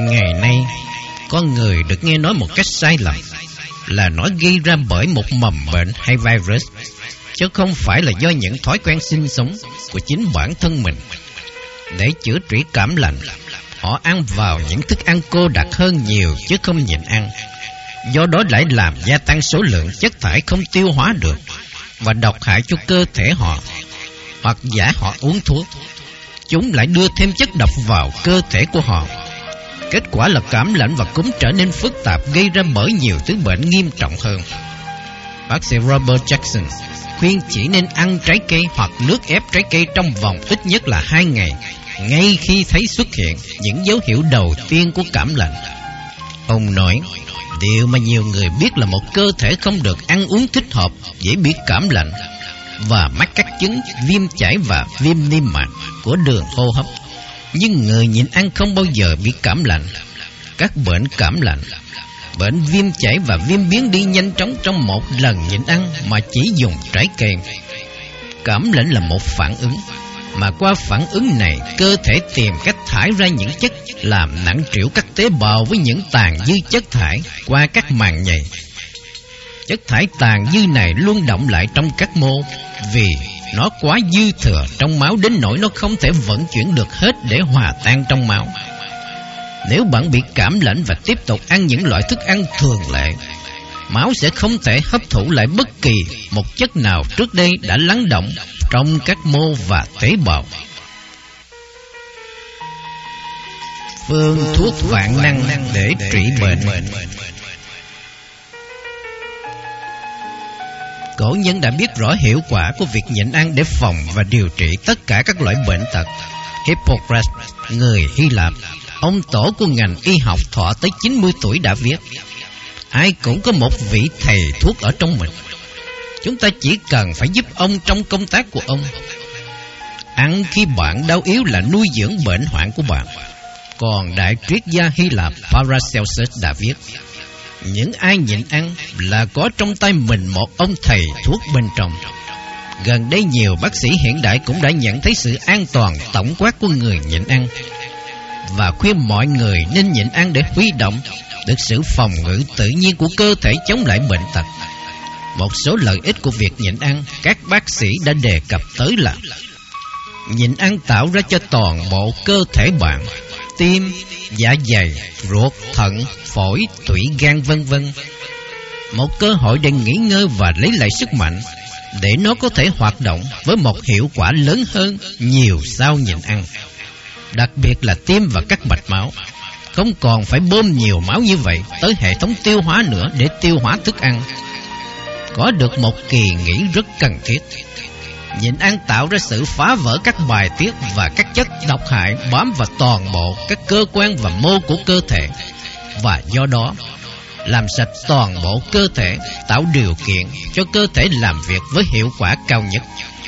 Ngày nay, con người được nghe nói một cách sai lầm là nó gây ra bởi một mầm bệnh hay virus, chứ không phải là do những thói quen sinh sống của chính bản thân mình. Để chữa trị cảm lạnh, họ ăn vào những thức ăn cô đặc hơn nhiều chứ không nhịn ăn. Do đó lại làm gia tăng số lượng chất thải không tiêu hóa được và độc hại cho cơ thể họ. Hoặc giả họ uống thuốc, chúng lại đưa thêm chất độc vào cơ thể của họ. Kết quả là cảm lạnh và cúm trở nên phức tạp, gây ra bởi nhiều thứ bệnh nghiêm trọng hơn. Bác sĩ Robert Jackson khuyên chỉ nên ăn trái cây hoặc nước ép trái cây trong vòng ít nhất là 2 ngày, ngay khi thấy xuất hiện những dấu hiệu đầu tiên của cảm lạnh. Ông nói, điều mà nhiều người biết là một cơ thể không được ăn uống thích hợp dễ bị cảm lạnh và mắc các chứng viêm chảy và viêm niêm mạc của đường hô hấp. Nhưng người nhịn ăn không bao giờ bị cảm lạnh. Các bệnh cảm lạnh, bệnh viêm chảy và viêm biến đi nhanh chóng trong một lần nhịn ăn mà chỉ dùng trái cây. Cảm lạnh là một phản ứng, mà qua phản ứng này, cơ thể tìm cách thải ra những chất làm nặng trĩu các tế bào với những tàn dư chất thải qua các màng nhầy. Chất thải tàn dư này luôn đọng lại trong các mô, vì nó quá dư thừa trong máu đến nỗi nó không thể vận chuyển được hết để hòa tan trong máu. Nếu bạn bị cảm lạnh và tiếp tục ăn những loại thức ăn thường lệ, máu sẽ không thể hấp thụ lại bất kỳ một chất nào trước đây đã lắng đọng trong các mô và tế bào. Phương thuốc vạn năng để trị bệnh. Cổ nhân đã biết rõ hiệu quả của việc nhịn ăn để phòng và điều trị tất cả các loại bệnh tật. Hippocrates, người Hy Lạp, ông tổ của ngành y học, thọ tới 90 tuổi đã viết: ai cũng có một vị thầy thuốc ở trong mình. Chúng ta chỉ cần phải giúp ông trong công tác của ông. Ăn khi bạn đau yếu là nuôi dưỡng bệnh hoạn của bạn. Còn đại triết gia Hy Lạp Paracelsus đã viết: những ai nhịn ăn là có trong tay mình một ông thầy thuốc bên trong. Gần đây nhiều bác sĩ hiện đại cũng đã nhận thấy sự an toàn tổng quát của người nhịn ăn và khuyên mọi người nên nhịn ăn để huy động được sự phòng ngự tự nhiên của cơ thể chống lại bệnh tật. Một số lợi ích của việc nhịn ăn các bác sĩ đã đề cập tới là: nhịn ăn tạo ra cho toàn bộ cơ thể bạn, tim, dạ dày, ruột, thận, phổi, tủy, gan vân vân một cơ hội để nghỉ ngơi và lấy lại sức mạnh, để nó có thể hoạt động với một hiệu quả lớn hơn nhiều sau nhịn ăn. Đặc biệt là tim và các mạch máu không còn phải bơm nhiều máu như vậy tới hệ thống tiêu hóa nữa để tiêu hóa thức ăn. Có được một kỳ nghỉ rất cần thiết. Nhịn ăn tạo ra sự phá vỡ các bài tiết và các chất độc hại bám vào toàn bộ các cơ quan và mô của cơ thể, và do đó làm sạch toàn bộ cơ thể, tạo điều kiện cho cơ thể làm việc với hiệu quả cao nhất.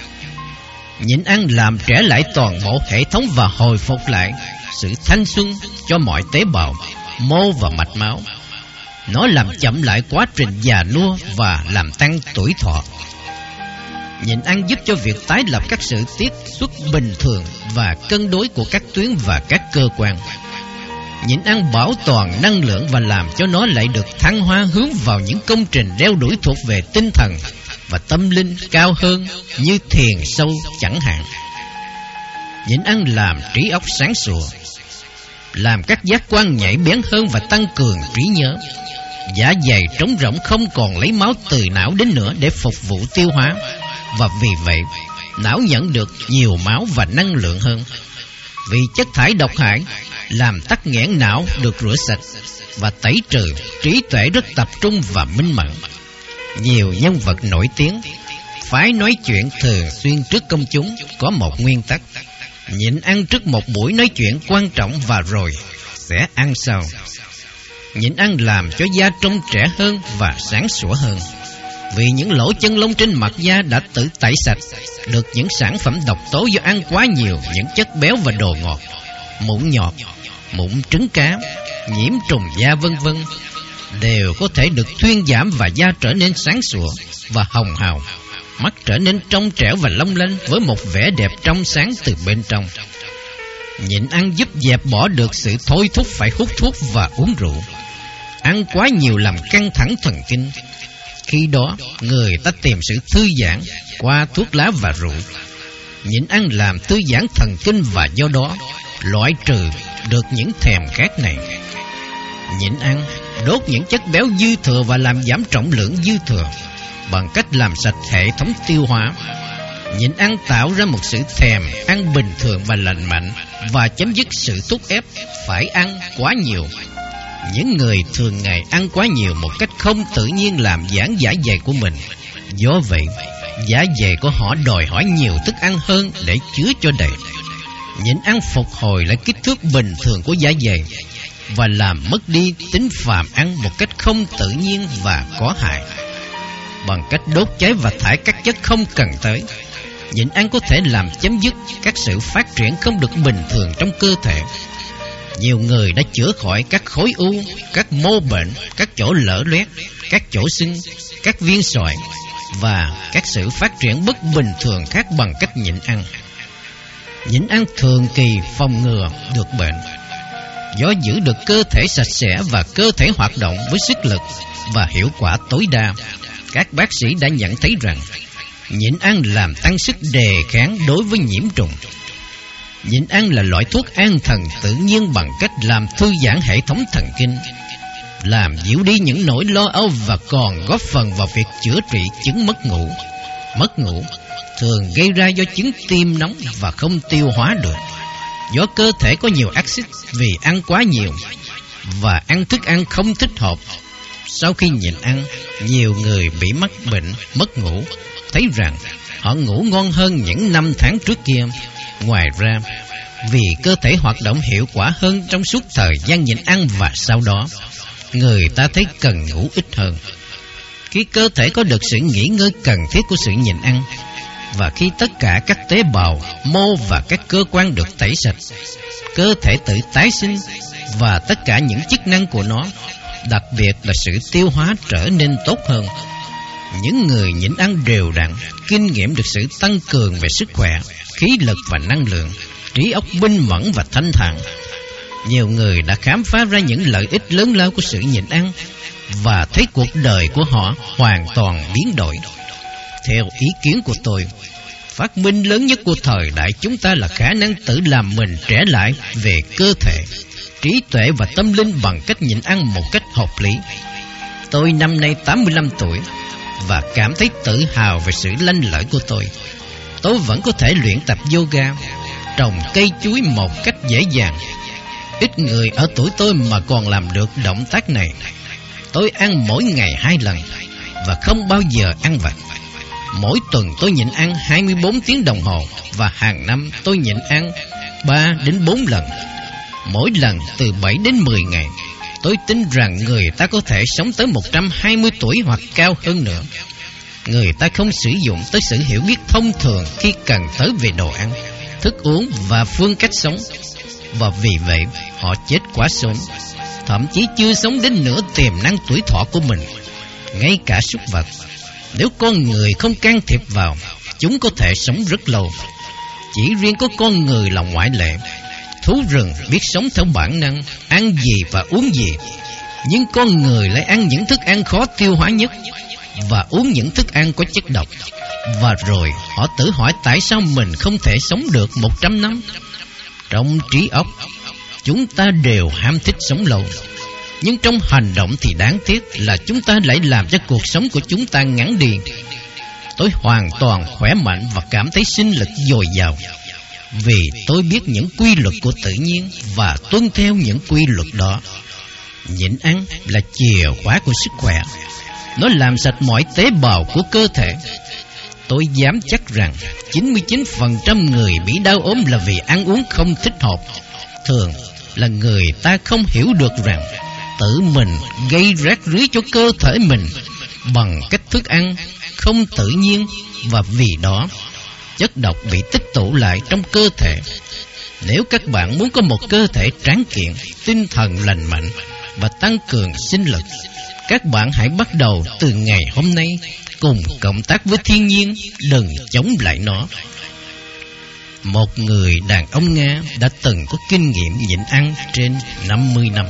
Nhịn ăn làm trẻ lại toàn bộ hệ thống và hồi phục lại sự thanh xuân cho mọi tế bào, mô và mạch máu. Nó làm chậm lại quá trình già nua và làm tăng tuổi thọ. Nhịn ăn giúp cho việc tái lập các sự tiết xuất bình thường và cân đối của các tuyến và các cơ quan. Nhịn ăn bảo toàn năng lượng và làm cho nó lại được thăng hoa hướng vào những công trình đeo đuổi thuộc về tinh thần và tâm linh cao hơn, như thiền sâu chẳng hạn. Nhịn ăn làm trí óc sáng sủa, làm các giác quan nhạy bén hơn và tăng cường trí nhớ. Dạ dày trống rỗng không còn lấy máu từ não đến nữa để phục vụ tiêu hóa, và vì vậy não nhận được nhiều máu và năng lượng hơn. Vì chất thải độc hại làm tắc nghẽn não được rửa sạch và tẩy trừ, trí tuệ rất tập trung và minh mẫn. Nhiều nhân vật nổi tiếng phải nói chuyện thường xuyên trước công chúng có một nguyên tắc: nhịn ăn trước một buổi nói chuyện quan trọng và rồi sẽ ăn sau. Nhịn ăn làm cho da trông trẻ hơn và sáng sủa hơn, vì những lỗ chân lông trên mặt da đã tự tẩy sạch được những sản phẩm độc tố do ăn quá nhiều những chất béo và đồ ngọt, mụn nhọt, mụn trứng cá, nhiễm trùng da vân vân, đều có thể được thuyên giảm và da trở nên sáng sủa và hồng hào, mắt trở nên trong trẻo và long lanh với một vẻ đẹp trong sáng từ bên trong. Nhịn ăn giúp dẹp bỏ được sự thôi thúc phải hút thuốc và uống rượu. Ăn quá nhiều làm căng thẳng thần kinh. Khi đó người ta tìm sự thư giãn qua thuốc lá và rượu. Nhịn ăn làm thư giãn thần kinh và do đó loại trừ được những thèm khát này. Nhịn ăn đốt những chất béo dư thừa và làm giảm trọng lượng dư thừa bằng cách làm sạch hệ thống tiêu hóa. Nhịn ăn tạo ra một sự thèm ăn bình thường và lành mạnh và chấm dứt sự thúc ép phải ăn quá nhiều. Những người thường ngày ăn quá nhiều một cách không tự nhiên làm giãn dạ dày của mình. Do vậy, dạ dày của họ đòi hỏi nhiều thức ăn hơn để chứa cho đầy. Nhịn ăn phục hồi lại kích thước bình thường của dạ dày và làm mất đi tính phàm ăn một cách không tự nhiên và có hại. Bằng cách đốt cháy và thải các chất không cần tới, nhịn ăn có thể làm chấm dứt các sự phát triển không được bình thường trong cơ thể. Nhiều người đã chữa khỏi các khối u, các mô bệnh, các chỗ lở loét, các chỗ sưng, các viên sỏi và các sự phát triển bất bình thường khác bằng cách nhịn ăn. Nhịn ăn thường kỳ phòng ngừa được bệnh. Do giữ được cơ thể sạch sẽ và cơ thể hoạt động với sức lực và hiệu quả tối đa, các bác sĩ đã nhận thấy rằng nhịn ăn làm tăng sức đề kháng đối với nhiễm trùng. Nhịn ăn là loại thuốc an thần tự nhiên bằng cách làm thư giãn hệ thống thần kinh, làm dịu đi những nỗi lo âu và còn góp phần vào việc chữa trị chứng mất ngủ. Mất ngủ thường gây ra do chứng tim nóng và không tiêu hóa được, do cơ thể có nhiều axit vì ăn quá nhiều và ăn thức ăn không thích hợp. Sau khi nhịn ăn, nhiều người bị mắc bệnh mất ngủ thấy rằng họ ngủ ngon hơn những năm tháng trước kia. Ngoài ra, vì cơ thể hoạt động hiệu quả hơn trong suốt thời gian nhịn ăn và sau đó, người ta thấy cần ngủ ít hơn. Khi cơ thể có được sự nghỉ ngơi cần thiết của sự nhịn ăn, và khi tất cả các tế bào, mô và các cơ quan được tẩy sạch, cơ thể tự tái sinh và tất cả những chức năng của nó, đặc biệt là sự tiêu hóa, trở nên tốt hơn. Những người nhịn ăn đều đặn kinh nghiệm được sự tăng cường về sức khỏe, khí lực và năng lượng, trí óc minh mẫn và thanh thản. Nhiều người đã khám phá ra những lợi ích lớn lao của sự nhịn ăn và thấy cuộc đời của họ hoàn toàn biến đổi. Theo ý kiến của tôi, phát minh lớn nhất của thời đại chúng ta là khả năng tự làm mình trẻ lại về cơ thể, trí tuệ và tâm linh bằng cách nhịn ăn một cách hợp lý. Tôi năm nay 85 tuổi và cảm thấy tự hào về sự lanh lợi của tôi. Tôi vẫn có thể luyện tập yoga, trồng cây chuối một cách dễ dàng. Ít người ở tuổi tôi mà còn làm được động tác này. Tôi ăn mỗi ngày 2 lần và không bao giờ ăn vặt. Mỗi tuần tôi nhịn ăn 24 tiếng đồng hồ và hàng năm tôi nhịn ăn 3 đến 4 lần, mỗi lần từ 7 đến 10 ngày. Tôi tin rằng người ta có thể sống tới 120 tuổi hoặc cao hơn nữa. Người ta không sử dụng tới sự hiểu biết thông thường khi cần tới về đồ ăn, thức uống và phương cách sống, và vì vậy họ chết quá sớm, thậm chí chưa sống đến nửa tiềm năng tuổi thọ của mình. Ngay cả súc vật, nếu con người không can thiệp vào, chúng có thể sống rất lâu. Chỉ riêng có con người là ngoại lệ. Thú rừng biết sống theo bản năng, ăn gì và uống gì, nhưng con người lại ăn những thức ăn khó tiêu hóa nhất và uống những thức ăn có chất độc. Và rồi họ tự hỏi tại sao mình không thể sống được 100 năm. Trong trí óc, chúng ta đều ham thích sống lâu, nhưng trong hành động thì đáng tiếc là chúng ta lại làm cho cuộc sống của chúng ta ngắn đi. Tôi hoàn toàn khỏe mạnh và cảm thấy sinh lực dồi dào, vì tôi biết những quy luật của tự nhiên và tuân theo những quy luật đó. Nhịn ăn là chìa khóa của sức khỏe. Nó làm sạch mọi tế bào của cơ thể. Tôi dám chắc rằng 99% người bị đau ốm là vì ăn uống không thích hợp. Thường là người ta không hiểu được rằng tự mình gây rác rưới cho cơ thể mình bằng cách thức ăn không tự nhiên, và vì đó chất độc bị tích tụ lại trong cơ thể. Nếu các bạn muốn có một cơ thể tráng kiện, tinh thần lành mạnh và tăng cường sinh lực, các bạn hãy bắt đầu từ ngày hôm nay cùng cộng tác với thiên nhiên, đừng chống lại nó. một người đàn ông Nga đã từng có kinh nghiệm nhịn ăn trên 50 năm.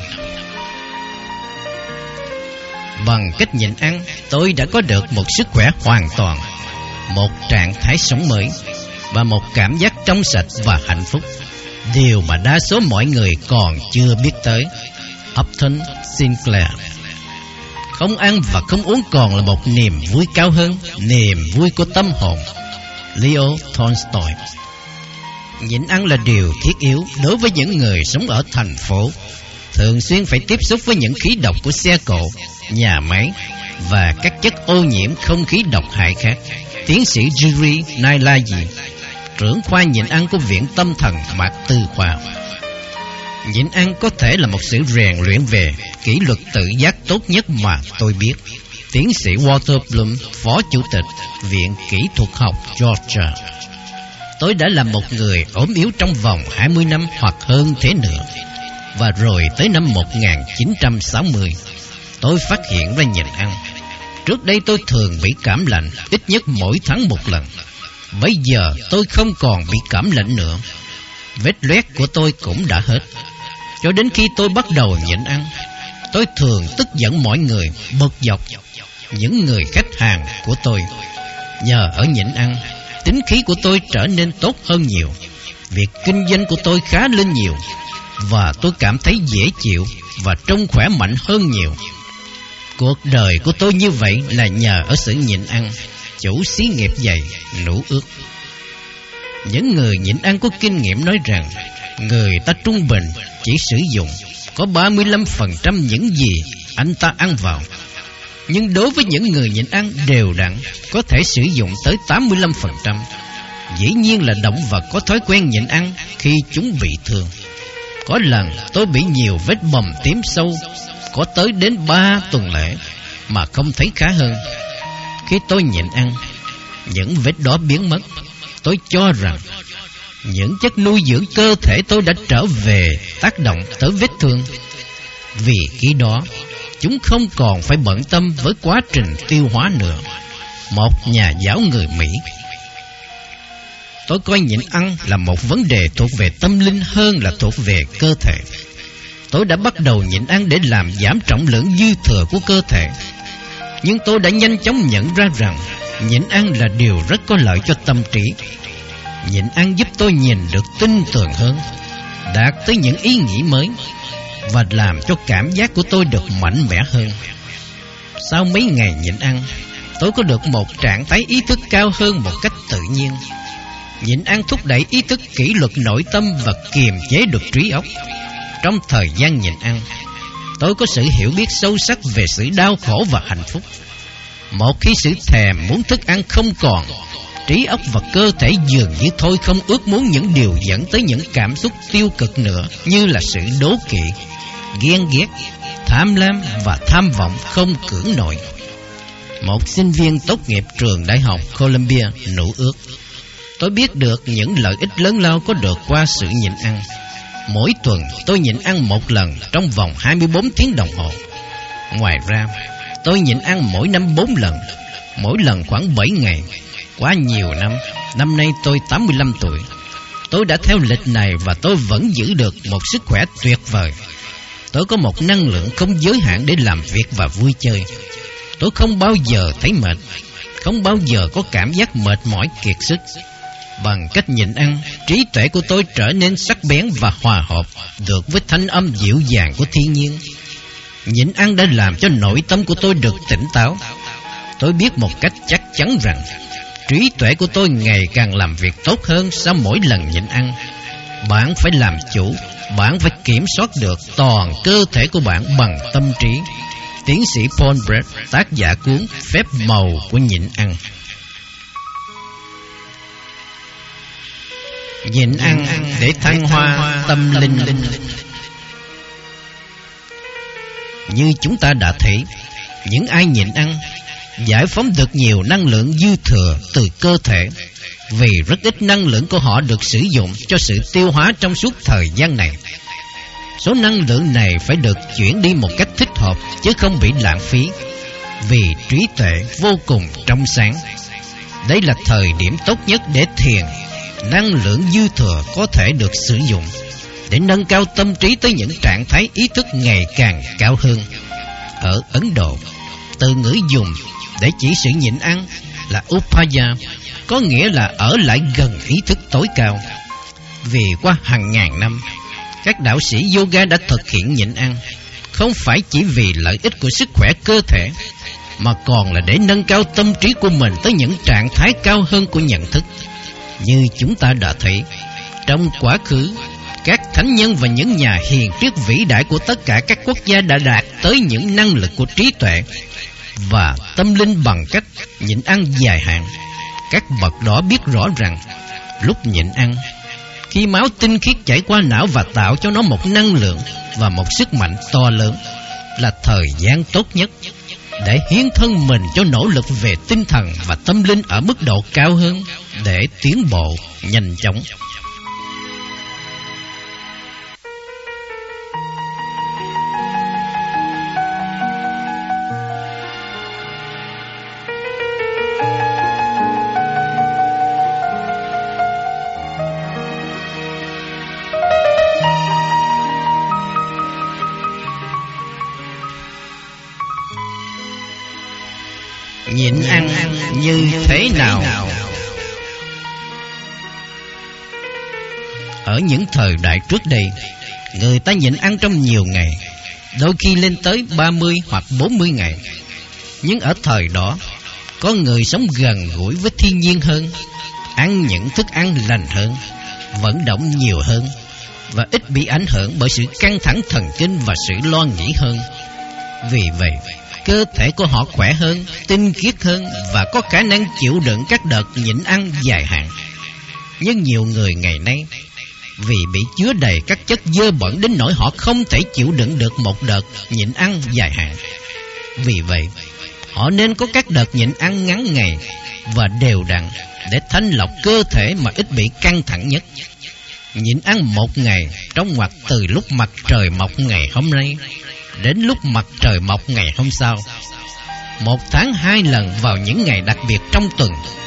Bằng cách nhịn ăn, tôi đã có được một sức khỏe hoàn toàn, một trạng thái sống mới và một cảm giác trong sạch và hạnh phúc, điều mà đa số mọi người còn chưa biết tới. Upton Sinclair. Không ăn và không uống còn là một niềm vui cao hơn, niềm vui của tâm hồn. Leo Tolstoy. Nhịn ăn là điều thiết yếu đối với những người sống ở thành phố, thường xuyên phải tiếp xúc với những khí độc của xe cộ, nhà máy và các chất ô nhiễm không khí độc hại khác. Tiến sĩ Yuri Nailaji, trưởng khoa nhịn ăn của Viện Tâm thần Mạc Tư Khoa. Nhịn ăn có thể là một sự rèn luyện về kỷ luật tự giác tốt nhất mà tôi biết. Tiến sĩ Walter Bloom, Phó Chủ tịch Viện Kỹ thuật học Georgia. Tôi đã là một người ốm yếu trong vòng 20 năm hoặc hơn thế nữa. Và rồi tới năm 1960, tôi phát hiện ra nhịn ăn. Trước đây tôi thường bị cảm lạnh ít nhất mỗi tháng một lần. Bây giờ tôi không còn bị cảm lạnh nữa. Vết loét của tôi cũng đã hết. Cho đến khi tôi bắt đầu nhịn ăn, tôi thường tức giận mọi người, bực dọc những người khách hàng của tôi. Nhờ ở nhịn ăn, tính khí của tôi trở nên tốt hơn nhiều. Việc kinh doanh của tôi khá lên nhiều, và tôi cảm thấy dễ chịu và trông khỏe mạnh hơn nhiều. Cuộc đời của tôi như vậy là nhờ ở sự nhịn ăn. Chủ xí nghiệp dày, nũ ước. Những người nhịn ăn có kinh nghiệm nói rằng người ta trung bình chỉ sử dụng có 35% những gì anh ta ăn vào. Nhưng đối với những người nhịn ăn đều đặn, có thể sử dụng tới 85%. Dĩ nhiên là động vật có thói quen nhịn ăn khi chúng bị thương. Có lần tôi bị nhiều vết bầm tím sâu, có tới đến 3 tuần lễ mà không thấy khá hơn. Khi tôi nhịn ăn, những vết đó biến mất. Tôi cho rằng những chất nuôi dưỡng cơ thể tôi đã trở về tác động tới vết thương. Vì khi đó, chúng không còn phải bận tâm với quá trình tiêu hóa nữa. Một nhà giáo người Mỹ. Tôi coi nhịn ăn là một vấn đề thuộc về tâm linh hơn là thuộc về cơ thể. Tôi đã bắt đầu nhịn ăn để làm giảm trọng lượng dư thừa của cơ thể. Nhưng tôi đã nhanh chóng nhận ra rằng nhịn ăn là điều rất có lợi cho tâm trí. Nhịn ăn giúp tôi nhìn được tinh tường hơn, đạt tới những ý nghĩ mới, và làm cho cảm giác của tôi được mạnh mẽ hơn. Sau mấy ngày nhịn ăn, tôi có được một trạng thái ý thức cao hơn một cách tự nhiên. Nhịn ăn thúc đẩy ý thức kỷ luật nội tâm và kiềm chế được trí óc. Trong thời gian nhịn ăn, tôi có sự hiểu biết sâu sắc về sự đau khổ và hạnh phúc. Một khi sự thèm muốn thức ăn không còn, trí óc và cơ thể dường như thôi không ước muốn những điều dẫn tới những cảm xúc tiêu cực nữa, như là sự đố kỵ, ghen ghét, tham lam và tham vọng không cưỡng nổi. Một sinh viên tốt nghiệp trường đại học Columbia nũ ước. Tôi biết được những lợi ích lớn lao có được qua sự nhịn ăn. Mỗi tuần tôi nhịn ăn một lần trong vòng 24 tiếng đồng hồ. Ngoài ra, tôi nhịn ăn mỗi năm 4 lần, mỗi lần khoảng 7 ngày. Quá nhiều năm, năm nay tôi 85 tuổi. Tôi đã theo lịch này và tôi vẫn giữ được một sức khỏe tuyệt vời. Tôi có một năng lượng không giới hạn để làm việc và vui chơi. Tôi không bao giờ thấy mệt, không bao giờ có cảm giác mệt mỏi kiệt sức. Bằng cách nhịn ăn, trí tuệ của tôi trở nên sắc bén và hòa hợp được với thanh âm dịu dàng của thiên nhiên. Nhịn ăn đã làm cho nội tâm của tôi được tỉnh táo. Tôi biết một cách chắc chắn rằng trí tuệ của tôi ngày càng làm việc tốt hơn sau mỗi lần nhịn ăn. Bạn phải làm chủ, bạn phải kiểm soát được toàn cơ thể của bạn bằng tâm trí. Tiến sĩ Paul Brett, tác giả cuốn Phép màu của nhịn ăn. Nhịn ăn để thăng hoa tâm linh. Như chúng ta đã thấy, những ai nhịn ăn giải phóng được nhiều năng lượng dư thừa từ cơ thể, vì rất ít năng lượng của họ được sử dụng cho sự tiêu hóa trong suốt thời gian này. Số năng lượng này phải được chuyển đi một cách thích hợp, chứ không bị lãng phí, vì trí tuệ vô cùng trong sáng. Đây là thời điểm tốt nhất để thiền, năng lượng dư thừa có thể được sử dụng để nâng cao tâm trí tới những trạng thái ý thức ngày càng cao hơn. Ở Ấn Độ, từ ngữ dùng để chỉ sự nhịn ăn là upaya, có nghĩa là ở lại gần ý thức tối cao. Vì qua hàng ngàn năm, các đạo sĩ yoga đã thực hiện nhịn ăn, không phải chỉ vì lợi ích của sức khỏe cơ thể, mà còn là để nâng cao tâm trí của mình tới những trạng thái cao hơn của nhận thức. Như chúng ta đã thấy, trong quá khứ, các thánh nhân và những nhà hiền triết vĩ đại của tất cả các quốc gia đã đạt tới những năng lực của trí tuệ và tâm linh bằng cách nhịn ăn dài hạn. Các bậc đó biết rõ rằng lúc nhịn ăn, khi máu tinh khiết chảy qua não và tạo cho nó một năng lượng và một sức mạnh to lớn, là thời gian tốt nhất để hiến thân mình cho nỗ lực về tinh thần và tâm linh ở mức độ cao hơn để tiến bộ nhanh chóng. Nhịn ăn như thế nào? Ở những thời đại trước đây, người ta nhịn ăn trong nhiều ngày, đôi khi lên tới 30 hoặc 40 ngày. Nhưng ở thời đó, có người sống gần gũi với thiên nhiên hơn, ăn những thức ăn lành hơn, vận động nhiều hơn và ít bị ảnh hưởng bởi sự căng thẳng thần kinh và sự lo nghĩ hơn. Vì vậy, cơ thể của họ khỏe hơn, tinh khiết hơn và có khả năng chịu đựng các đợt nhịn ăn dài hạn. Nhưng nhiều người ngày nay, vì bị chứa đầy các chất dơ bẩn đến nỗi họ không thể chịu đựng được một đợt nhịn ăn dài hạn. Vì vậy, họ nên có các đợt nhịn ăn ngắn ngày và đều đặn để thanh lọc cơ thể mà ít bị căng thẳng nhất. Nhịn ăn một ngày trong ngoặc từ lúc mặt trời mọc ngày hôm nay đến lúc mặt trời mọc ngày hôm sau. 1 tháng 2 lần vào những ngày đặc biệt trong tuần.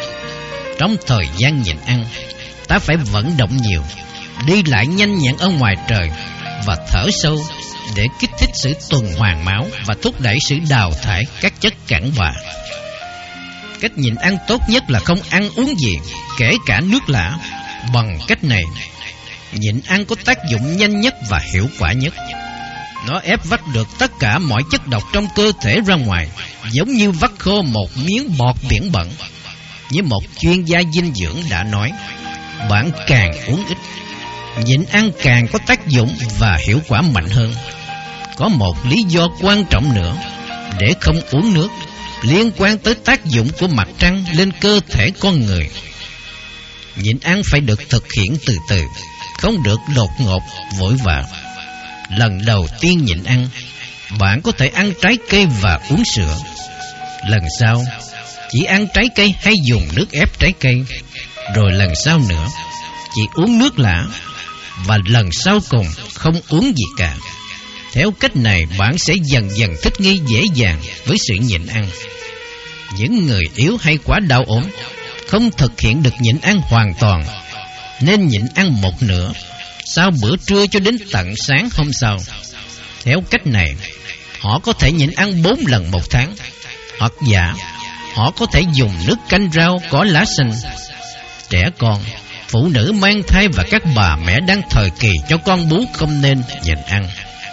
Trong thời gian nhịn ăn, ta phải vận động nhiều, đi lại nhanh nhẹn ở ngoài trời và thở sâu để kích thích sự tuần hoàn máu và thúc đẩy sự đào thải các chất cặn bã. Cách nhịn ăn tốt nhất là không ăn uống gì, kể cả nước lã. Bằng cách này, nhịn ăn có tác dụng nhanh nhất và hiệu quả nhất. Nó ép vắt được tất cả mọi chất độc trong cơ thể ra ngoài, giống như vắt khô một miếng bọt biển bẩn. Như một chuyên gia dinh dưỡng đã nói, bạn càng uống ít, nhịn ăn càng có tác dụng và hiệu quả mạnh hơn. Có một lý do quan trọng nữa để không uống nước, liên quan tới tác dụng của mặt trăng lên cơ thể con người. Nhịn ăn phải được thực hiện từ từ, không được đột ngột, vội vã. Lần đầu tiên nhịn ăn, bạn có thể ăn trái cây và uống sữa. Lần sau, chỉ ăn trái cây hay dùng nước ép trái cây. Rồi lần sau nữa, chỉ uống nước lã. Và lần sau cùng, không uống gì cả. Theo cách này, bạn sẽ dần dần thích nghi dễ dàng với sự nhịn ăn. Những người yếu hay quá đau ốm không thực hiện được nhịn ăn hoàn toàn, nên nhịn ăn một nửa sau bữa trưa cho đến tận sáng hôm sau. Theo cách này, họ có thể nhịn ăn 4 lần một tháng. Hoặc giả, họ có thể dùng nước canh rau có lá xanh. Trẻ con, phụ nữ mang thai và các bà mẹ đang thời kỳ cho con bú không nên nhịn ăn.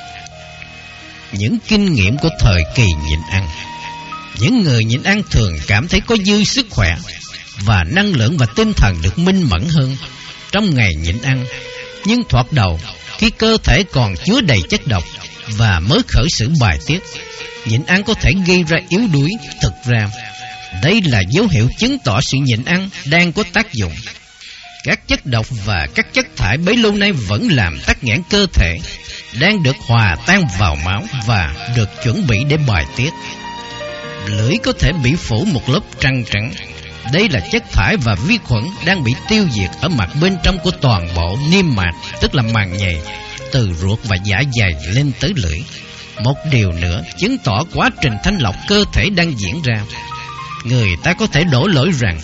Những kinh nghiệm của thời kỳ nhịn ăn. Những người nhịn ăn thường cảm thấy có dư sức khỏe và năng lượng và tinh thần được minh mẫn hơn trong ngày nhịn ăn. Nhưng thoạt đầu, khi cơ thể còn chứa đầy chất độc và mới khởi sự bài tiết, nhịn ăn có thể gây ra yếu đuối. Thực ra, đây là dấu hiệu chứng tỏ sự nhịn ăn đang có tác dụng. Các chất độc và các chất thải bấy lâu nay vẫn làm tắc nghẽn cơ thể, đang được hòa tan vào máu và được chuẩn bị để bài tiết. Lưỡi có thể bị phủ một lớp trăng trắng. Đây là chất thải và vi khuẩn đang bị tiêu diệt ở mặt bên trong của toàn bộ niêm mạc, tức là màng nhầy, từ ruột và dạ dày lên tới lưỡi. Một điều nữa chứng tỏ quá trình thanh lọc cơ thể đang diễn ra. Người ta có thể đổ lỗi rằng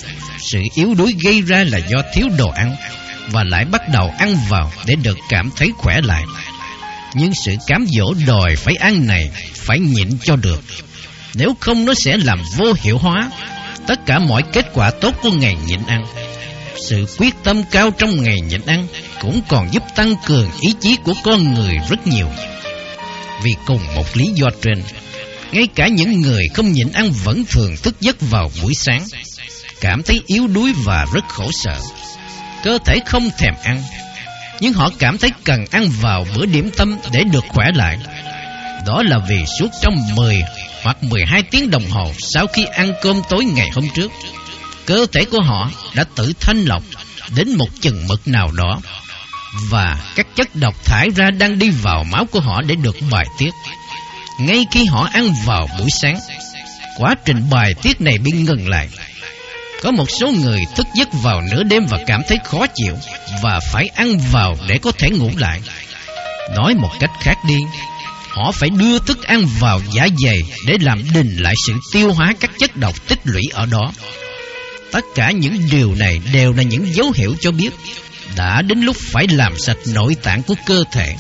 sự yếu đuối gây ra là do thiếu đồ ăn, và lại bắt đầu ăn vào để được cảm thấy khỏe lại. Nhưng sự cám dỗ đòi phải ăn này phải nhịn cho được, nếu không nó sẽ làm vô hiệu hóa tất cả mọi kết quả tốt của ngày nhịn ăn. Sự quyết tâm cao trong ngày nhịn ăn cũng còn giúp tăng cường ý chí của con người rất nhiều. Vì cùng một lý do trên, ngay cả những người không nhịn ăn vẫn thường thức giấc vào buổi sáng, cảm thấy yếu đuối và rất khổ sở. Cơ thể không thèm ăn, nhưng họ cảm thấy cần ăn vào bữa điểm tâm để được khỏe lại. Đó là vì suốt trong 10 hoặc 12 tiếng đồng hồ sau khi ăn cơm tối ngày hôm trước, cơ thể của họ đã tự thanh lọc đến một chừng mực nào đó, và các chất độc thải ra đang đi vào máu của họ để được bài tiết. Ngay khi họ ăn vào buổi sáng, quá trình bài tiết này bị ngừng lại. Có một số người thức giấc vào nửa đêm và cảm thấy khó chịu và phải ăn vào để có thể ngủ lại. Nói một cách khác đi, họ phải đưa thức ăn vào dạ dày để làm đình lại sự tiêu hóa các chất độc tích lũy ở đó. Tất cả những điều này đều là những dấu hiệu cho biết đã đến lúc phải làm sạch nội tạng của cơ thể.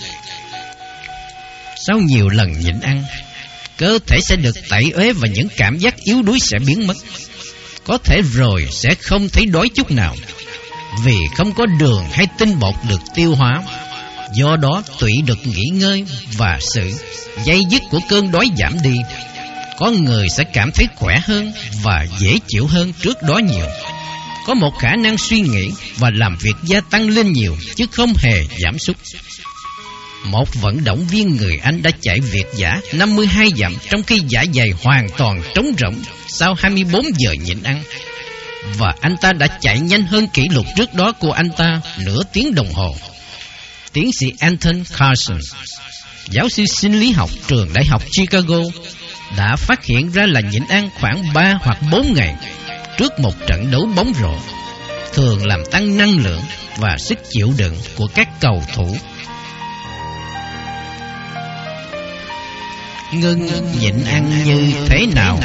Sau nhiều lần nhịn ăn, cơ thể sẽ được tẩy uế và những cảm giác yếu đuối sẽ biến mất. Có thể rồi sẽ không thấy đói chút nào, vì không có đường hay tinh bột được tiêu hóa. Do đó tụy được nghỉ ngơi và sự dây dứt của cơn đói giảm đi. Có người sẽ cảm thấy khỏe hơn và dễ chịu hơn trước đó nhiều. Có một khả năng suy nghĩ và làm việc gia tăng lên nhiều, chứ không hề giảm sút. Một vận động viên người Anh đã chạy việt dã 52 dặm trong khi dạ dày hoàn toàn trống rỗng sau 24 giờ nhịn ăn. Và anh ta đã chạy nhanh hơn kỷ lục trước đó của anh ta nửa tiếng đồng hồ. Tiến sĩ Anthony Carson, giáo sư sinh lý học trường Đại học Chicago, đã phát hiện ra là nhịn ăn khoảng 3 hoặc 4 ngày trước một trận đấu bóng rổ thường làm tăng năng lượng và sức chịu đựng của các cầu thủ. Ngưng nhịn ăn như thế nào?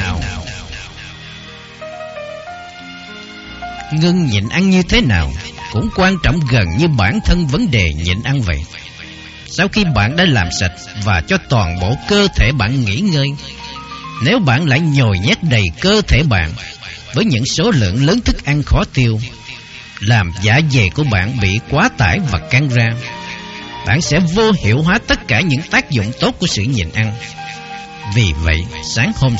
Ngưng nhịn ăn như thế nào cũng quan trọng gần như bản thân vấn đề nhịn ăn vậy. Sau khi bạn đã làm sạch và cho toàn bộ cơ thể bạn nghỉ ngơi, nếu bạn lại nhồi nhét đầy cơ thể bạn với những số lượng lớn thức ăn khó tiêu, làm dạ dày của bạn bị quá tải và căng ra, bạn sẽ vô hiệu hóa tất cả những tác dụng tốt của sự nhịn ăn. Vì vậy, sáng hôm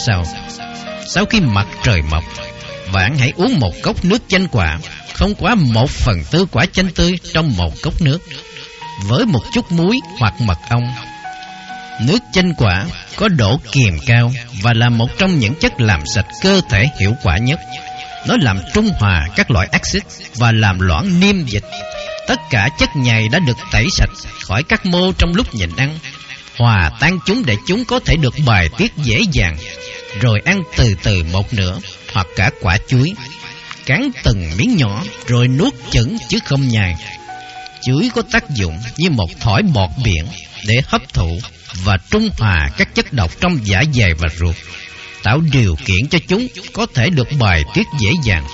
sau khi mặt trời mọc, bạn hãy uống một cốc nước chanh quả, không quá 1/4 quả chanh tươi trong một cốc nước, với một chút muối hoặc mật ong. Nước chanh quả có độ kiềm cao và là một trong những chất làm sạch cơ thể hiệu quả nhất. Nó làm trung hòa các loại axit và làm loãng niêm dịch. Tất cả chất nhầy đã được tẩy sạch khỏi các mô trong lúc nhịn ăn, hòa tan chúng để chúng có thể được bài tiết dễ dàng, rồi ăn từ từ một nửa hoặc cả quả chuối. Cắn từng miếng nhỏ rồi nuốt chửng chứ không nhai. Chuối có tác dụng như một thỏi bọt biển để hấp thụ và trung hòa các chất độc trong dạ dày và ruột, tạo điều kiện cho chúng có thể được bài tiết dễ dàng.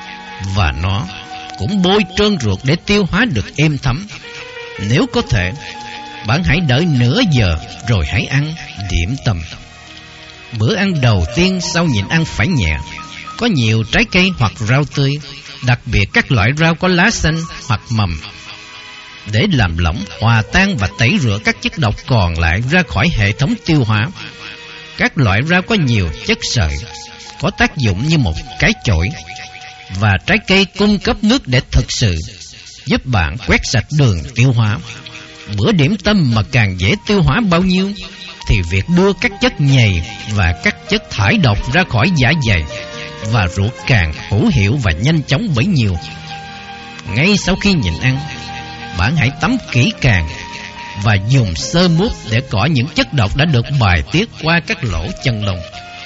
Và nó cũng bôi trơn ruột để tiêu hóa được êm thấm. Nếu có thể, bạn hãy đợi nửa giờ rồi hãy ăn điểm tâm. Bữa ăn đầu tiên sau nhịn ăn phải nhẹ, có nhiều trái cây hoặc rau tươi, đặc biệt các loại rau có lá xanh hoặc mầm, để làm lỏng, hòa tan và tẩy rửa các chất độc còn lại ra khỏi hệ thống tiêu hóa. Các loại rau có nhiều chất xơ, có tác dụng như một cái chổi, và trái cây cung cấp nước để thực sự giúp bạn quét sạch đường tiêu hóa. Bữa điểm tâm mà càng dễ tiêu hóa bao nhiêu, thì việc đưa các chất nhầy và các chất thải độc ra khỏi dạ dày và ruột càng hữu hiệu và nhanh chóng bấy nhiêu. Ngay sau khi nhịn ăn, bạn hãy tắm kỹ càng và dùng sơ mút để cọ những chất độc đã được bài tiết qua các lỗ chân lông.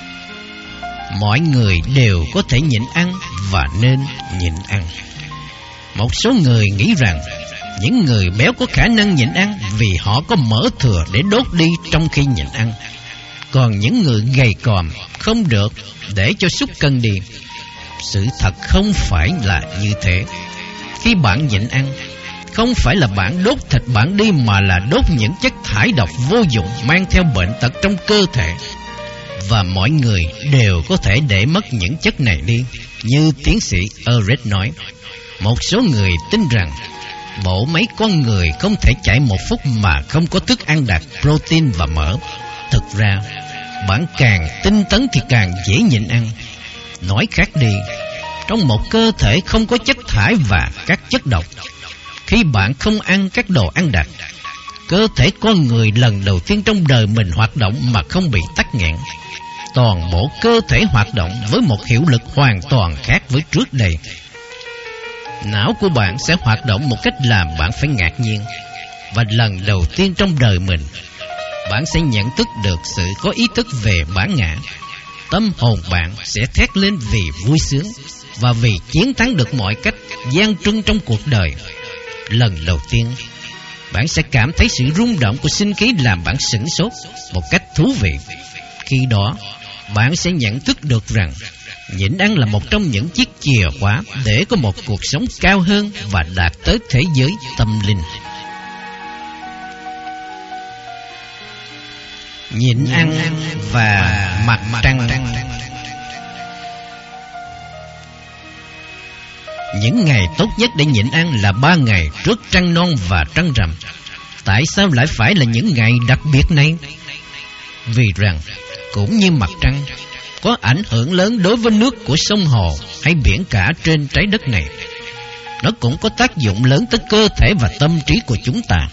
Mọi người đều có thể nhịn ăn và nên nhịn ăn. Một số người nghĩ rằng những người béo có khả năng nhịn ăn vì họ có mỡ thừa để đốt đi trong khi nhịn ăn. Còn những người gầy còm không được để cho sút cân đi. Sự thật không phải là như thế. Khi bạn nhịn ăn, không phải là bạn đốt thịt bạn đi, mà là đốt những chất thải độc vô dụng mang theo bệnh tật trong cơ thể. Và mọi người đều có thể để mất những chất này đi. Như tiến sĩ Eric nói, một số người tin rằng bộ máy con người không thể chạy 1 phút mà không có thức ăn đạt protein và mỡ. Thực ra, bạn càng tinh tấn thì càng dễ nhịn ăn. Nói khác đi, trong một cơ thể không có chất thải và các chất độc, khi bạn không ăn các đồ ăn đặc, cơ thể con người lần đầu tiên trong đời mình hoạt động mà không bị tắc nghẽn. Toàn bộ cơ thể hoạt động với một hiệu lực hoàn toàn khác với trước đây. Não của bạn sẽ hoạt động một cách làm bạn phải ngạc nhiên. Và lần đầu tiên trong đời mình, bạn sẽ nhận thức được sự có ý thức về bản ngã. Tâm hồn bạn sẽ thét lên vì vui sướng và vì chiến thắng được mọi cách gian truân trong cuộc đời. Lần đầu tiên, bạn sẽ cảm thấy sự rung động của sinh khí làm bạn sửng sốt một cách thú vị. Khi đó, bạn sẽ nhận thức được rằng nhịn ăn là một trong những chiếc chìa khóa để có một cuộc sống cao hơn và đạt tới thế giới tâm linh. Nhịn ăn và mặt trăng. Những ngày tốt nhất để nhịn ăn là 3 ngày trước trăng non và trăng rằm. Tại sao lại phải là những ngày đặc biệt này? Vì rằng, cũng như mặt trăng, có ảnh hưởng lớn đối với nước của sông hồ hay biển cả trên trái đất này. Nó cũng có tác dụng lớn tới cơ thể và tâm trí của chúng ta.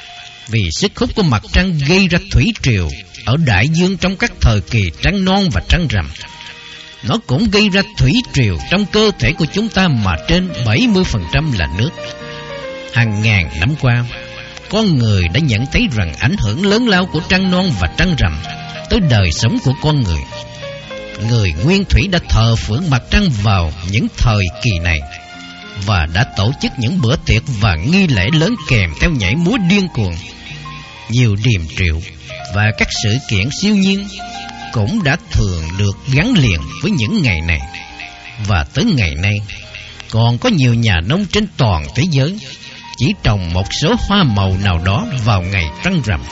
Vì sức hút của mặt trăng gây ra thủy triều ở đại dương trong các thời kỳ trăng non và trăng rằm. Nó cũng gây ra thủy triều trong cơ thể của chúng ta mà trên 70% là nước. Hàng ngàn năm qua, con người đã nhận thấy rằng ảnh hưởng lớn lao của trăng non và trăng rằm tới đời sống của con người. Người nguyên thủy đã thờ phượng mặt trăng vào những thời kỳ này và đã tổ chức những bữa tiệc và nghi lễ lớn kèm theo nhảy múa điên cuồng. Nhiều điềm triệu và các sự kiện siêu nhiên cũng đã thường được gắn liền với những ngày này. Và tới ngày nay, còn có nhiều nhà nông trên toàn thế giới chỉ trồng một số hoa màu nào đó vào ngày trăng rằm.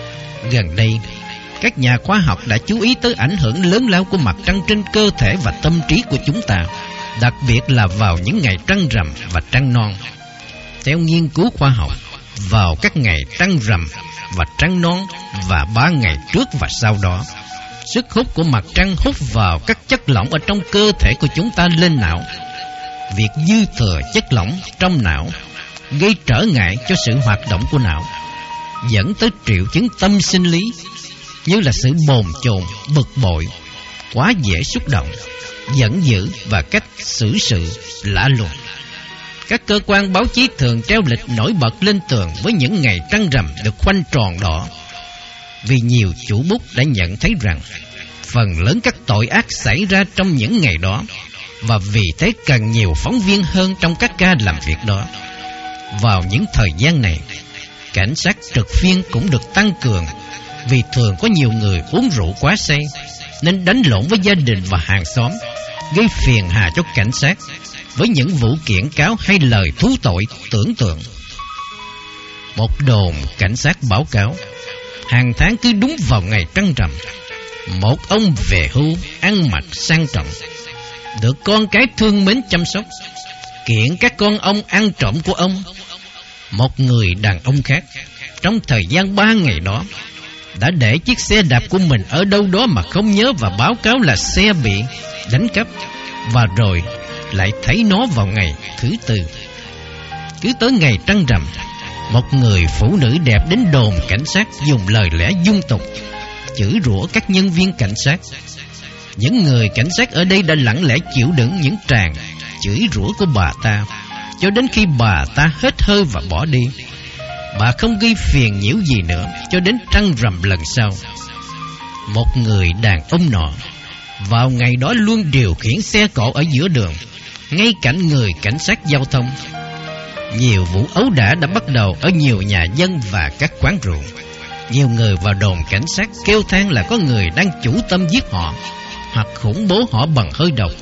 Gần đây, các nhà khoa học đã chú ý tới ảnh hưởng lớn lao của mặt trăng trên cơ thể và tâm trí của chúng ta, đặc biệt là vào những ngày trăng rằm và trăng non. Theo nghiên cứu khoa học, vào các ngày trăng rằm và trăng non và 3 ngày trước và sau đó, sức hút của mặt trăng hút vào các chất lỏng ở trong cơ thể của chúng ta lên não. Việc dư thừa chất lỏng trong não gây trở ngại cho sự hoạt động của não, dẫn tới triệu chứng tâm sinh lý như là sự bồn chồn, bực bội, quá dễ xúc động, giận dữ và cách xử sự lạ lùng. Các cơ quan báo chí thường treo lịch nổi bật lên tường với những ngày trăng rằm được khoanh tròn đỏ. Vì nhiều chủ bút đã nhận thấy rằng phần lớn các tội ác xảy ra trong những ngày đó, và vì thế cần nhiều phóng viên hơn trong các ca làm việc đó. Vào những thời gian này, cảnh sát trực phiên cũng được tăng cường, vì thường có nhiều người uống rượu quá say nên đánh lộn với gia đình và hàng xóm, gây phiền hà cho cảnh sát với những vụ kiện cáo hay lời thú tội tưởng tượng. Một đồn cảnh sát báo cáo, hàng tháng cứ đúng vào ngày trăng rằm, một ông về hưu ăn mặc sang trọng, được con cái thương mến chăm sóc, kiện các con ông ăn trộm của ông. Một người đàn ông khác, trong thời gian 3 ngày đó, đã để chiếc xe đạp của mình ở đâu đó mà không nhớ và báo cáo là xe bị đánh cắp, và rồi lại thấy nó vào ngày thứ tư. Cứ tới ngày trăng rằm, một người phụ nữ đẹp đến đồn cảnh sát dùng lời lẽ dung tục, chửi rủa các nhân viên cảnh sát. Những người cảnh sát ở đây đã lặng lẽ chịu đựng những tràng chửi rủa của bà ta cho đến khi bà ta hết hơi và bỏ đi. Bà không gây phiền nhiễu gì nữa cho đến trăng rằm lần sau. Một người đàn ông nọ vào ngày đó luôn điều khiển xe cộ ở giữa đường, ngay cạnh người cảnh sát giao thông. Nhiều vụ ấu đả đã bắt đầu ở nhiều nhà dân và các quán rượu. Nhiều người vào đồn cảnh sát kêu than là có người đang chủ tâm giết họ hoặc khủng bố họ bằng hơi độc,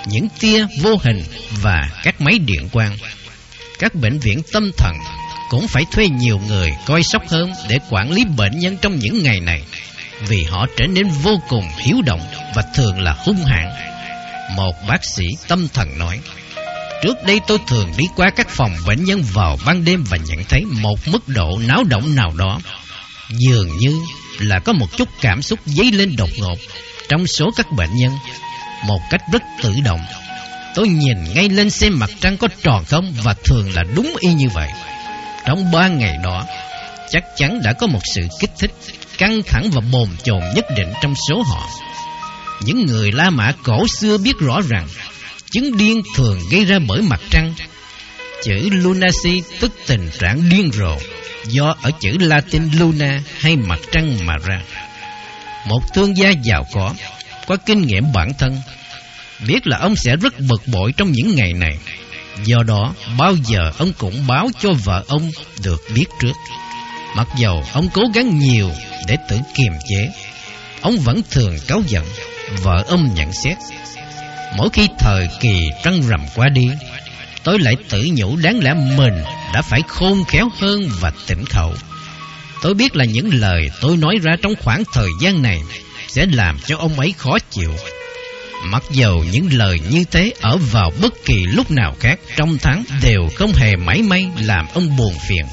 những tia vô hình và các máy điện quang. Các bệnh viện tâm thần cũng phải thuê nhiều người coi sóc hơn để quản lý bệnh nhân trong những ngày này, vì họ trở nên vô cùng hiếu động và thường là hung hãn. Một bác sĩ tâm thần nói: trước đây tôi thường đi qua các phòng bệnh nhân vào ban đêm và nhận thấy một mức độ náo động nào đó. Dường như là có một chút cảm xúc dấy lên đột ngột trong số các bệnh nhân, một cách rất tự động. Tôi nhìn ngay lên xem mặt trăng có tròn không, và thường là đúng y như vậy. Trong 3 ngày đó, chắc chắn đã có một sự kích thích, căng thẳng và bồn chồn nhất định trong số họ. Những người La Mã cổ xưa biết rõ rằng chứng điên thường gây ra bởi mặt trăng. Chữ lunacy tức tình trạng điên rồ, do ở chữ Latin luna hay mặt trăng mà ra. Một thương gia giàu có kinh nghiệm bản thân, biết là ông sẽ rất bực bội trong những ngày này. Do đó, bao giờ ông cũng báo cho vợ ông được biết trước. Mặc dầu ông cố gắng nhiều để tự kiềm chế, ông vẫn thường cáu giận. Vợ ông nhận xét: mỗi khi thời kỳ trăng rằm qua đi, tôi lại tự nhủ đáng lẽ mình đã phải khôn khéo hơn và tỉnh khẩu. Tôi biết là những lời tôi nói ra trong khoảng thời gian này sẽ làm cho ông ấy khó chịu. Mặc dầu những lời như thế ở vào bất kỳ lúc nào khác trong tháng đều không hề mảy may làm ông buồn phiền.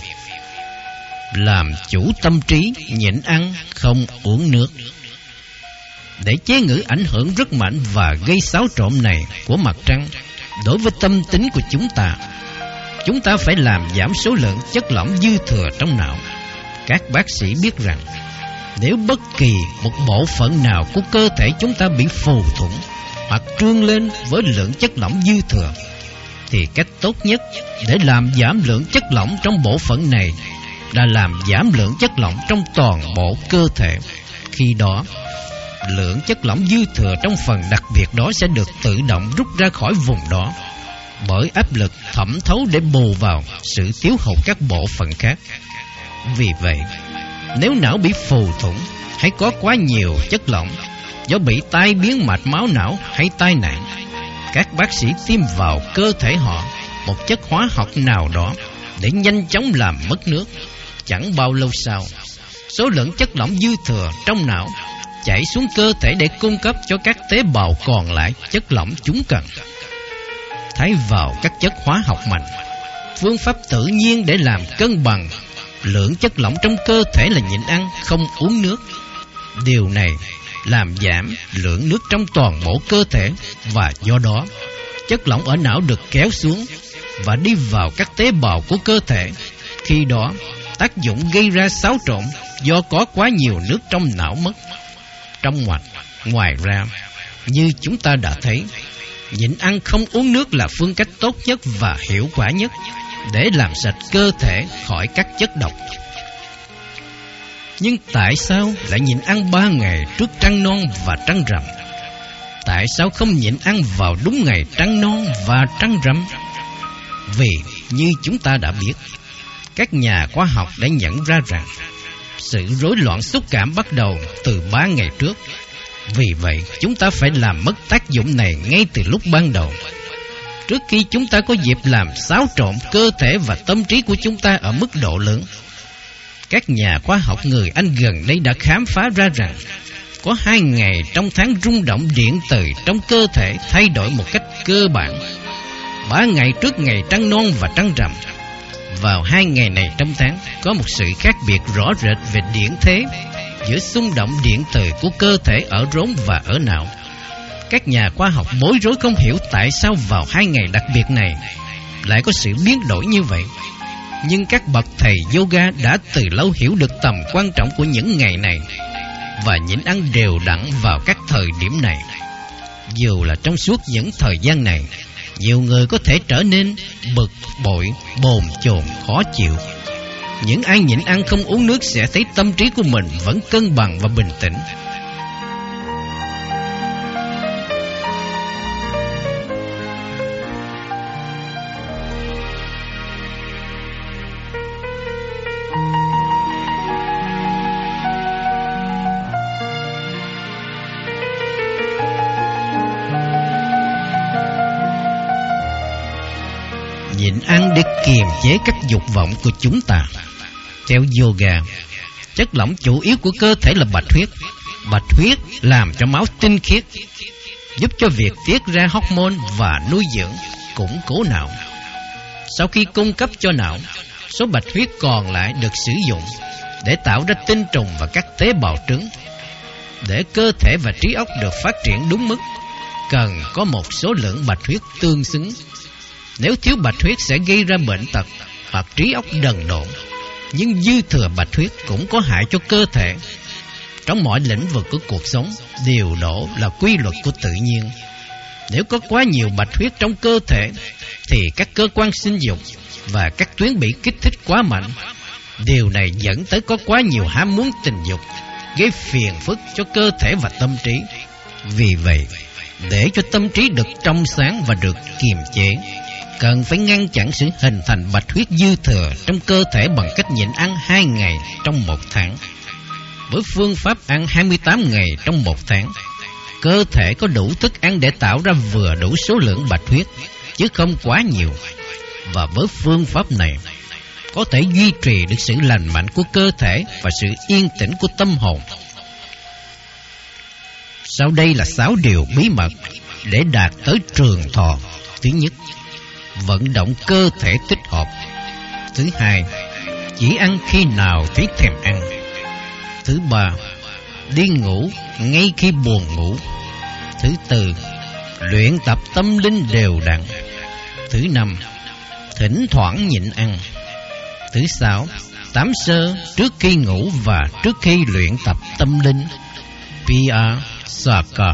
Làm chủ tâm trí, nhịn ăn, không uống nước. Để chế ngự ảnh hưởng rất mạnh và gây xáo trộn này của mặt trăng đối với tâm tính của chúng ta phải làm giảm số lượng chất lỏng dư thừa trong não. Các bác sĩ biết rằng nếu bất kỳ một bộ phận nào của cơ thể chúng ta bị phù thủng hoặc trương lên với lượng chất lỏng dư thừa, thì cách tốt nhất để làm giảm lượng chất lỏng trong bộ phận này là làm giảm lượng chất lỏng trong toàn bộ cơ thể. Khi đó, lượng chất lỏng dư thừa trong phần đặc biệt đó sẽ được tự động rút ra khỏi vùng đó, bởi áp lực thẩm thấu để bù vào sự thiếu hụt các bộ phận khác. Vì vậy, nếu não bị phù thủng hay có quá nhiều chất lỏng do bị tai biến mạch máu não hay tai nạn, các bác sĩ tiêm vào cơ thể họ một chất hóa học nào đó để nhanh chóng làm mất nước. Chẳng bao lâu sau, số lượng chất lỏng dư thừa trong não chảy xuống cơ thể để cung cấp cho các tế bào còn lại chất lỏng chúng cần. Thay vào các chất hóa học mạnh, phương pháp tự nhiên để làm cân bằng lượng chất lỏng trong cơ thể là nhịn ăn, không uống nước. Điều này làm giảm lượng nước trong toàn bộ cơ thể, và do đó chất lỏng ở não được kéo xuống và đi vào các tế bào của cơ thể. Khi đó, tác dụng gây ra xáo trộn do có quá nhiều nước trong não mất. Trong ngoặt, ngoài ra, như chúng ta đã thấy, nhịn ăn không uống nước là phương cách tốt nhất và hiệu quả nhất để làm sạch cơ thể khỏi các chất độc. Nhưng tại sao lại nhịn ăn 3 ngày trước trăng non và trăng rằm? Tại sao không nhịn ăn vào đúng ngày trăng non và trăng rằm? Vì như chúng ta đã biết, các nhà khoa học đã nhận ra rằng sự rối loạn xúc cảm bắt đầu từ 3 ngày trước. Vì vậy, chúng ta phải làm mất tác dụng này ngay từ lúc ban đầu, trước khi chúng ta có dịp làm xáo trộn cơ thể và tâm trí của chúng ta ở mức độ lớn. Các nhà khoa học người Anh gần đây đã khám phá ra rằng có 2 ngày trong tháng rung động điện từ trong cơ thể thay đổi một cách cơ bản. 3 ngày trước ngày trăng non và trăng rằm. Vào 2 ngày này trong tháng có một sự khác biệt rõ rệt về điện thế giữa xung động điện từ của cơ thể ở rốn và ở não. Các nhà khoa học bối rối không hiểu tại sao vào 2 ngày đặc biệt này lại có sự biến đổi như vậy. Nhưng các bậc thầy yoga đã từ lâu hiểu được tầm quan trọng của những ngày này và nhịn ăn đều đặn vào các thời điểm này. Dù là trong suốt những thời gian này, nhiều người có thể trở nên bực bội, bồn chồn, khó chịu. Những ai nhịn ăn không uống nước sẽ thấy tâm trí của mình vẫn cân bằng và bình tĩnh. ăn để kiềm chế các dục vọng của chúng ta. Theo yoga, chất lỏng chủ yếu của cơ thể là bạch huyết. Bạch huyết làm cho máu tinh khiết, giúp cho việc tiết ra hormone và nuôi dưỡng, củng cố não. Sau khi cung cấp cho não, số bạch huyết còn lại được sử dụng để tạo ra tinh trùng và các tế bào trứng. Để cơ thể và trí óc được phát triển đúng mức, cần có một số lượng bạch huyết tương xứng. Nếu thiếu bạch huyết sẽ gây ra bệnh tật hoặc trí óc đần độn. Nhưng dư thừa bạch huyết cũng có hại cho cơ thể. Trong mọi lĩnh vực của cuộc sống, điều độ là quy luật của tự nhiên. Nếu có quá nhiều bạch huyết trong cơ thể, thì các cơ quan sinh dục và các tuyến bị kích thích quá mạnh. Điều này dẫn tới có quá nhiều ham muốn tình dục, gây phiền phức cho cơ thể và tâm trí. Vì vậy, để cho tâm trí được trong sáng và được kiềm chế, cần phải ngăn chặn sự hình thành bạch huyết dư thừa trong cơ thể bằng cách nhịn ăn 2 ngày trong 1 tháng. Với phương pháp ăn 28 ngày trong 1 tháng, cơ thể có đủ thức ăn để tạo ra vừa đủ số lượng bạch huyết, chứ không quá nhiều. Và với phương pháp này, có thể duy trì được sự lành mạnh của cơ thể và sự yên tĩnh của tâm hồn. Sau đây là 6 điều bí mật để đạt tới trường thọ. Thứ nhất, vận động cơ thể thích hợp. Thứ hai, chỉ ăn khi nào thấy thèm ăn. Thứ ba, đi ngủ ngay khi buồn ngủ. Thứ tư, luyện tập tâm linh đều đặn. Thứ năm, thỉnh thoảng nhịn ăn. Thứ sáu, tắm sơ trước khi ngủ và trước khi luyện tập tâm linh. P.R. Saka.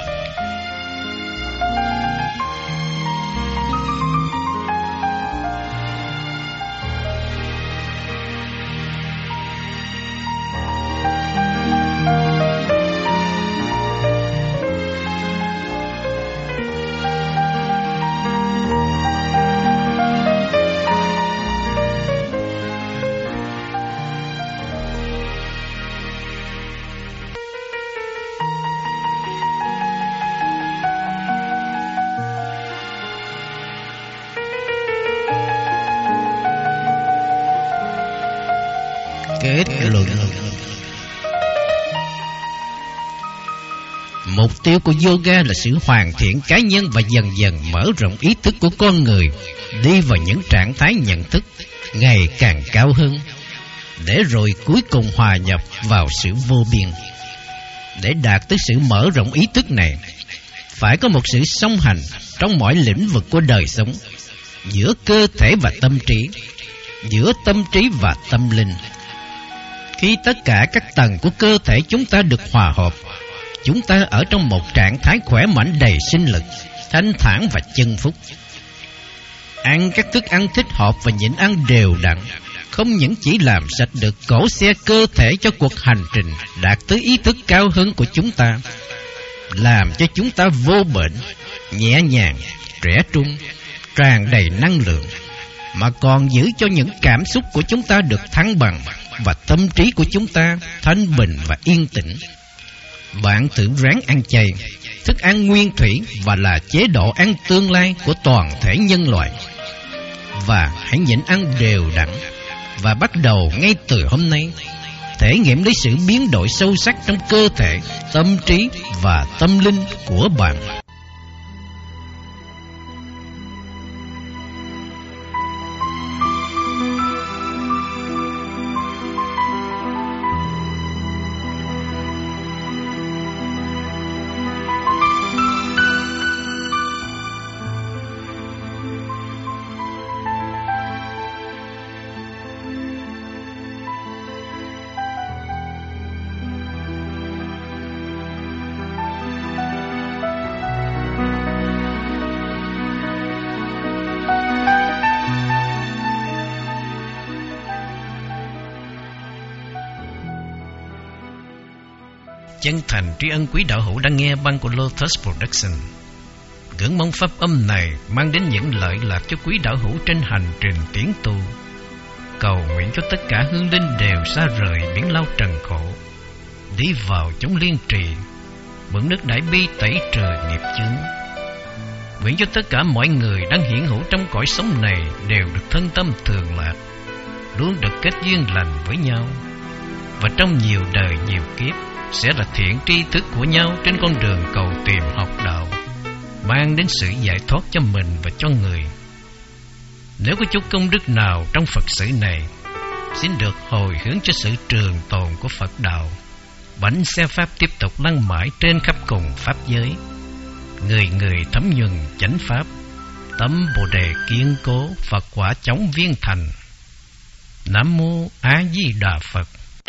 Kết luận. Mục tiêu của yoga là sự hoàn thiện cá nhân và dần dần mở rộng ý thức của con người, đi vào những trạng thái nhận thức ngày càng cao hơn, để rồi cuối cùng hòa nhập vào sự vô biên. Để đạt tới sự mở rộng ý thức này, phải có một sự song hành trong mọi lĩnh vực của đời sống, giữa cơ thể và tâm trí, giữa tâm trí và tâm linh. Khi tất cả các tầng của cơ thể chúng ta được hòa hợp, chúng ta ở trong một trạng thái khỏe mạnh đầy sinh lực, thanh thản và chân phúc. Ăn các thức ăn thích hợp và nhịn ăn đều đặn không những chỉ làm sạch được cỗ xe cơ thể cho cuộc hành trình đạt tới ý thức cao hơn của chúng ta, làm cho chúng ta vô bệnh, nhẹ nhàng, trẻ trung, tràn đầy năng lượng, mà còn giữ cho những cảm xúc của chúng ta được thăng bằng và tâm trí của chúng ta thanh bình và yên tĩnh. Bạn thử ráng ăn chay, thức ăn nguyên thủy và là chế độ ăn tương lai của toàn thể nhân loại. Và hãy nhịn ăn đều đặn, và bắt đầu ngay từ hôm nay thể nghiệm lấy sự biến đổi sâu sắc trong cơ thể, tâm trí và tâm linh của bạn. Chân thành tri ân quý đạo hữu đang nghe băng của Lotus Production. Ngưỡng mong pháp âm này mang đến những lợi lạc cho quý đạo hữu trên hành trình tiến tu. Cầu nguyện cho tất cả hương linh đều xa rời biển lao trần khổ, đi vào chốn liên trì, mượn nước đại bi tẩy trời nghiệp chướng. Nguyện cho tất cả mọi người đang hiện hữu trong cõi sống này đều được thân tâm thường lạc, luôn được kết duyên lành với nhau, và trong nhiều đời nhiều kiếp sẽ là thiện tri thức của nhau trên con đường cầu tìm học đạo, mang đến sự giải thoát cho mình và cho người. Nếu có chút công đức nào trong Phật sự này, xin được hồi hướng cho sự trường tồn của Phật đạo. Bánh xe Pháp tiếp tục lăn mãi trên khắp cùng Pháp giới. Người người thấm nhuần chánh Pháp, tâm Bồ Đề kiên cố, Phật quả chóng viên thành. Nam Mô A Di Đà Phật.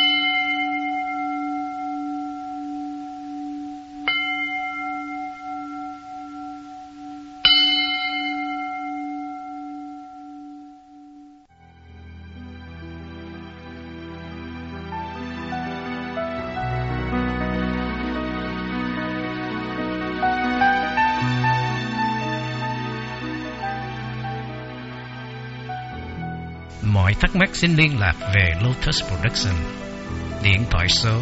Mọi thắc mắc xin liên lạc về Lotus Production. Điện thoại số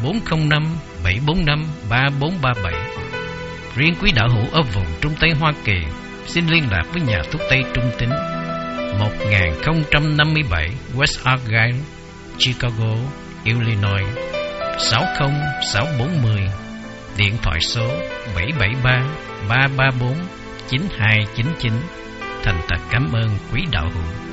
405-745-3437. Riêng quý đạo hữu ở vùng Trung Tây Hoa Kỳ, xin liên lạc với nhà thuốc Tây Trung Tín, 1057 West Argyle, Chicago, Illinois, 60640. Điện thoại số 773-334-9299. Thành thật cảm ơn quý đạo hữu.